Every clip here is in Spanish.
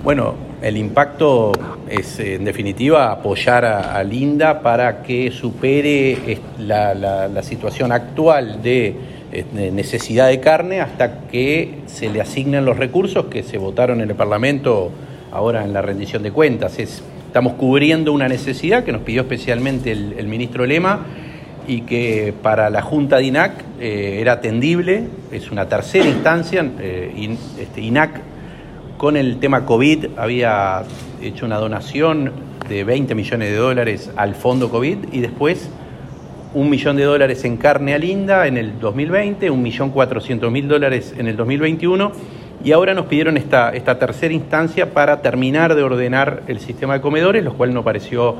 Bueno, el impacto es, en definitiva, apoyar a Linda para que supere la situación actual de necesidad de carne hasta que se le asignen los recursos que se votaron en el Parlamento ahora en la rendición de cuentas. Estamos cubriendo una necesidad que nos pidió especialmente el ministro Lema y que para la Junta de INAC era atendible. Es una tercera instancia. INAC, con el tema COVID, había hecho una donación de $20 millones al fondo COVID y después $1 millón en carne a Linda en el 2020, $1.400.000 en el 2021, y ahora nos pidieron esta tercera instancia para terminar de ordenar el sistema de comedores, lo cual nos pareció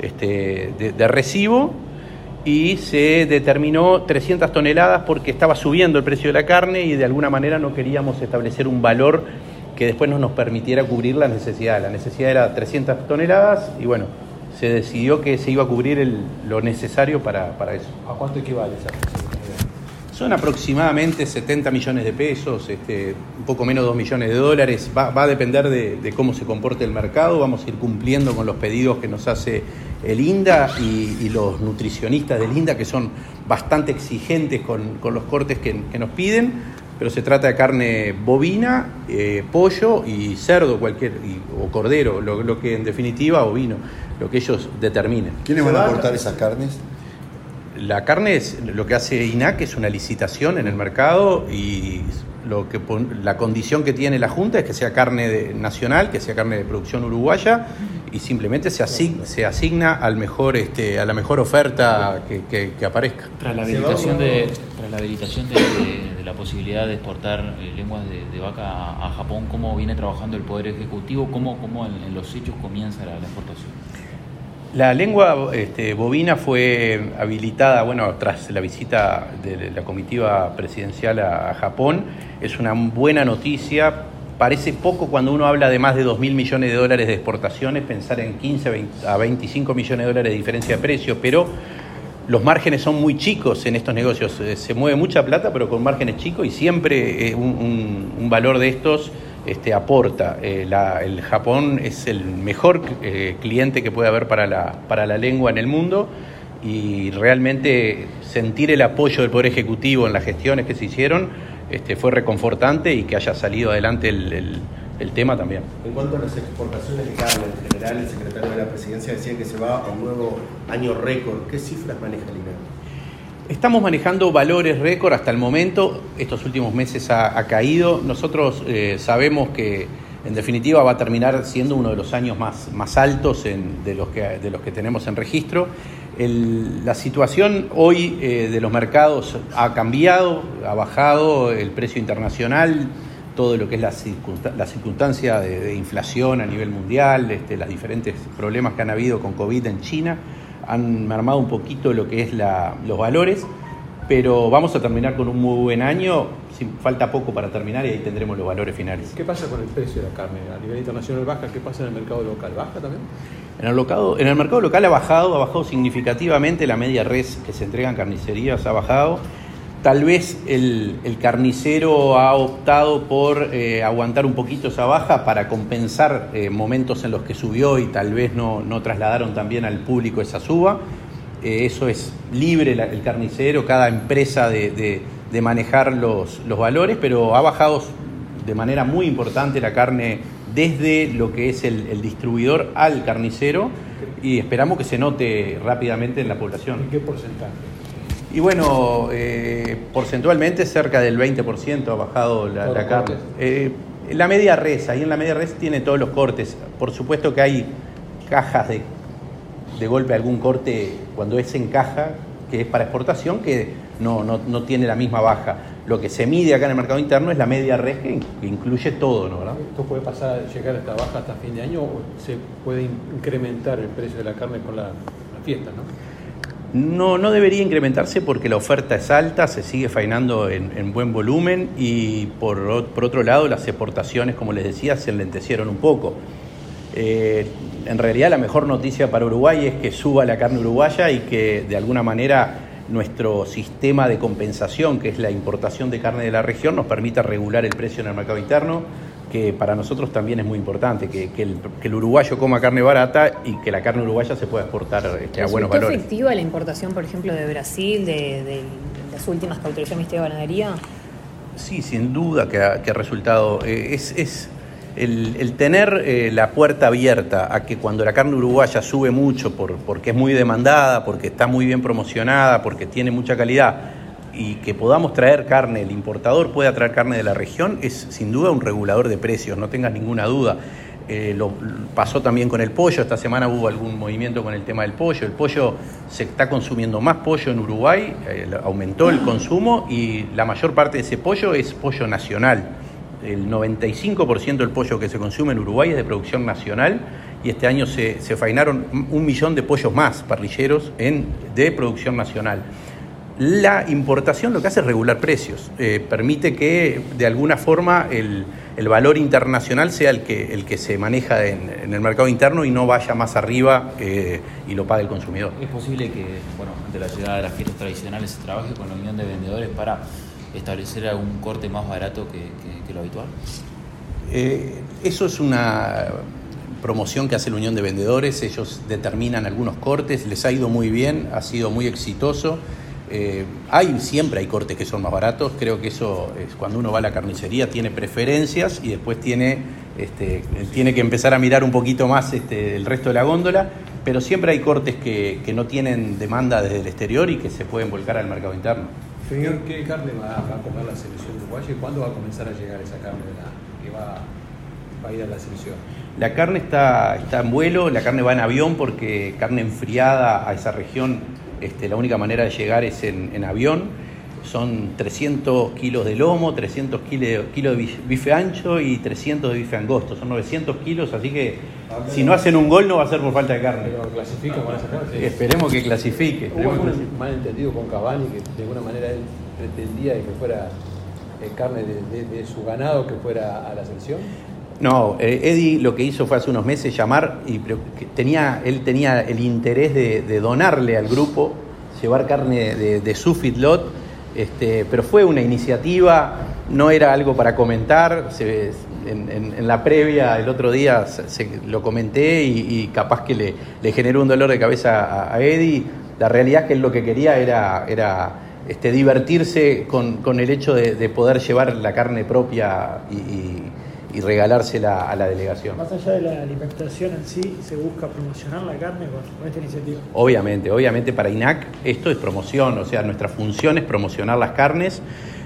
de recibo, y se determinó 300 toneladas porque estaba subiendo el precio de la carne y de alguna manera no queríamos establecer un valor que después no nos permitiera cubrir la necesidad. La necesidad era 300 toneladas y bueno, se decidió que se iba a cubrir lo necesario para eso. ¿A cuánto equivale esa necesidad? Son aproximadamente 70 millones de pesos, un poco menos de $2 millones. Va a depender de cómo se comporte el mercado. Vamos a ir cumpliendo con los pedidos que nos hace el INDA y los nutricionistas del INDA, que son bastante exigentes con los cortes que nos piden. Pero se trata de carne bovina, pollo y cerdo o cordero, lo que en definitiva, ovino, lo que ellos determinen. ¿Quiénes van a aportar esas carnes? La carne lo que hace INAC es una licitación en el mercado y la condición que tiene la Junta es que sea carne nacional, que sea carne de producción uruguaya y simplemente se asigna a la mejor oferta que aparezca. Tras la habilitación de la posibilidad de exportar lenguas de vaca a Japón, ¿cómo viene trabajando el Poder Ejecutivo? ¿Cómo en los hechos comienza la exportación? La lengua bovina fue habilitada, tras la visita de la comitiva presidencial a Japón. Es una buena noticia. Parece poco cuando uno habla de más de $2.000 millones de exportaciones, pensar en 15 a 25 millones de dólares de diferencia de precio, pero los márgenes son muy chicos en estos negocios. Se mueve mucha plata, pero con márgenes chicos y siempre un valor de estos aporta. El Japón es el mejor cliente que puede haber para la lengua en el mundo y realmente sentir el apoyo del Poder Ejecutivo en las gestiones que se hicieron fue reconfortante y que haya salido adelante el tema también. En cuanto a las exportaciones de carne en general, el secretario de la Presidencia decía que se va a un nuevo año récord. ¿Qué cifras maneja el INAC? Estamos manejando valores récord hasta el momento. Estos últimos meses ha caído. Nosotros sabemos que en definitiva va a terminar siendo uno de los años más altos de los que tenemos en registro. La situación hoy de los mercados ha cambiado, ha bajado el precio internacional, todo lo que es la circunstancia de inflación a nivel mundial, los diferentes problemas que han habido con COVID en China, han mermado un poquito lo que es los valores, pero vamos a terminar con un muy buen año. Falta poco para terminar y ahí tendremos los valores finales. ¿Qué pasa con el precio de la carne? A nivel internacional baja, ¿qué pasa en el mercado local? ¿Baja también? En el mercado local ha bajado significativamente. La media res que se entrega en carnicerías ha bajado. Tal vez el carnicero ha optado por aguantar un poquito esa baja para compensar momentos en los que subió y tal vez no trasladaron también al público esa suba. Eso es libre el carnicero, cada empresa de manejar los valores, pero ha bajado de manera muy importante la carne desde lo que es el distribuidor al carnicero y esperamos que se note rápidamente en la población. ¿En qué porcentaje? Y bueno, porcentualmente cerca del 20% ha bajado la carne. La media res, ahí en la media res tiene todos los cortes. Por supuesto que hay cajas de golpe, algún corte cuando es en caja, que es para exportación, que no tiene la misma baja. Lo que se mide acá en el mercado interno es la media res, que incluye todo, ¿no? ¿Verdad? ¿Esto puede pasar, llegar a esta baja hasta fin de año o se puede incrementar el precio de la carne con la fiesta, no? No debería incrementarse porque la oferta es alta, se sigue faenando en buen volumen y por otro lado las exportaciones, como les decía, se enlentecieron un poco. En realidad la mejor noticia para Uruguay es que suba la carne uruguaya y que de alguna manera nuestro sistema de compensación, que es la importación de carne de la región, nos permita regular el precio en el mercado interno, que para nosotros también es muy importante, que el uruguayo coma carne barata y que la carne uruguaya se pueda exportar a buenos valores. ¿Es efectiva la importación, por ejemplo, de Brasil, de las últimas que autorizó el Ministerio de Ganadería? Sí, sin duda que ha resultado. Es el tener la puerta abierta a que cuando la carne uruguaya sube mucho porque es muy demandada, porque está muy bien promocionada, porque tiene mucha calidad, y que podamos traer carne, el importador pueda traer carne de la región, es sin duda un regulador de precios, no tengas ninguna duda. Lo pasó también con el pollo. Esta semana hubo algún movimiento con el tema del pollo. El pollo, se está consumiendo más pollo en Uruguay, aumentó el consumo y la mayor parte de ese pollo es pollo nacional. El 95% del pollo que se consume en Uruguay es de producción nacional y este año se faenaron 1 millón de pollos más parrilleros de producción nacional. La importación lo que hace es regular precios, permite que de alguna forma el valor internacional sea el que se maneja en el mercado interno y no vaya más arriba y lo pague el consumidor. ¿Es posible que, ante la llegada de las fiestas tradicionales se trabaje con la unión de vendedores para establecer algún corte más barato que lo habitual? Eso es una promoción que hace la unión de vendedores. Ellos determinan algunos cortes, les ha ido muy bien, ha sido muy exitoso. Siempre hay cortes que son más baratos. Creo que eso es cuando uno va a la carnicería, tiene preferencias y después tiene que empezar a mirar un poquito más el resto de la góndola, pero siempre hay cortes que no tienen demanda desde el exterior y que se pueden volcar al mercado interno. Señor, ¿qué carne va a comer la selección uruguaya y cuándo va a comenzar a llegar esa carne que va a ir a la selección? La carne está en vuelo, la carne va en avión porque carne enfriada a esa región, la única manera de llegar es en avión. Son 300 kilos de lomo, 300 kilos de bife ancho y 300 de bife angosto. Son 900 kilos, así que si no hacen un gol no va a ser por falta de carne. ¿Pero clasifica con esa carne? Sí. Esperemos que clasifique. Hubo un malentendido con Cavani, que de alguna manera él pretendía que fuera carne de su ganado que fuera a la selección. No, Eddie lo que hizo fue hace unos meses llamar y él tenía el interés de donarle al grupo, llevar carne de su feedlot, pero fue una iniciativa, no era algo para comentar. En la previa el otro día lo comenté y capaz que le generó un dolor de cabeza a Eddie. La realidad es que él lo que quería era divertirse con el hecho de poder llevar la carne propia y regalársela a la delegación. Más allá de la alimentación en sí, ¿se busca promocionar la carne con esta iniciativa? Obviamente para INAC esto es promoción, o sea, nuestra función es promocionar las carnes,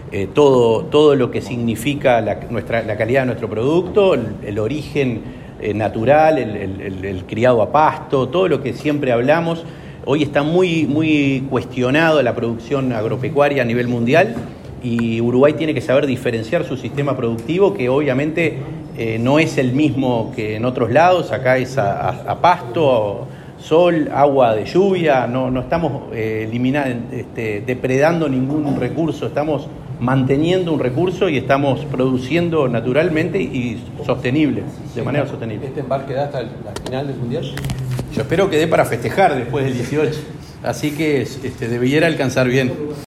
todo lo que significa la calidad de nuestro producto, el origen natural, el criado a pasto, todo lo que siempre hablamos. Hoy está muy cuestionado la producción agropecuaria a nivel mundial. Y Uruguay tiene que saber diferenciar su sistema productivo, que obviamente no es el mismo que en otros lados. Acá es a pasto, sol, agua de lluvia. No estamos depredando ningún recurso, estamos manteniendo un recurso y estamos produciendo naturalmente y sostenible, de manera sostenible. ¿Este embarque da hasta la final del Mundial? Yo espero que dé para festejar después del 18, así que debiera alcanzar bien.